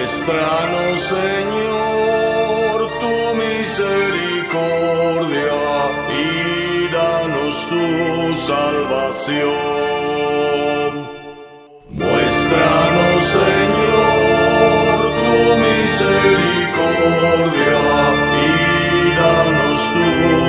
Muéstranos, Señor, tu misericordia y danos tu salvación. Muéstranos, Señor, tu misericordia y danos tu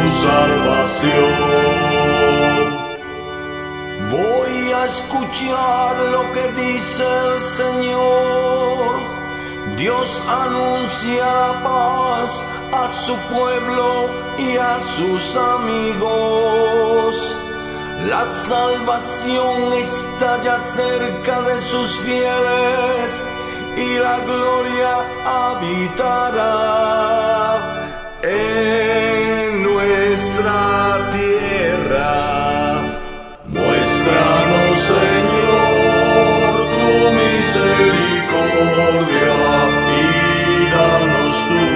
salvación. Voy a escuchar lo que dice el Señor. Dios anuncia la paz a su pueblo y a sus amigos. La salvación está ya cerca de sus fieles y la gloria habitará en nuestra tierra. Muéstranos, Señor, tu misericordia y danos tu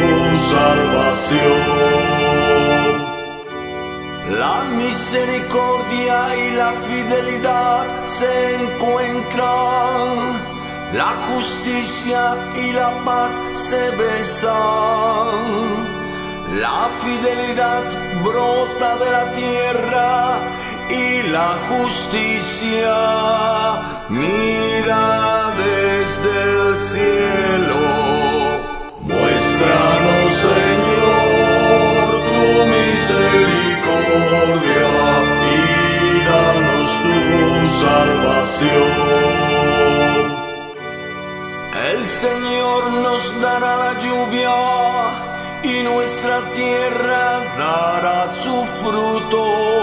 salvación. La misericordia y la fidelidad se encuentran, la justicia y la paz se besan. La fidelidad brota de la tierra y la justicia mira desde el cielo. Muéstranos, Señor, tu misericordia y danos tu salvación. El Señor nos dará la lluvia y nuestra tierra dará su fruto.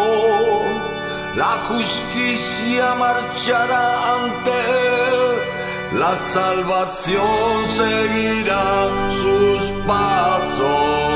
La justicia marchará ante él, la salvación seguirá sus pasos.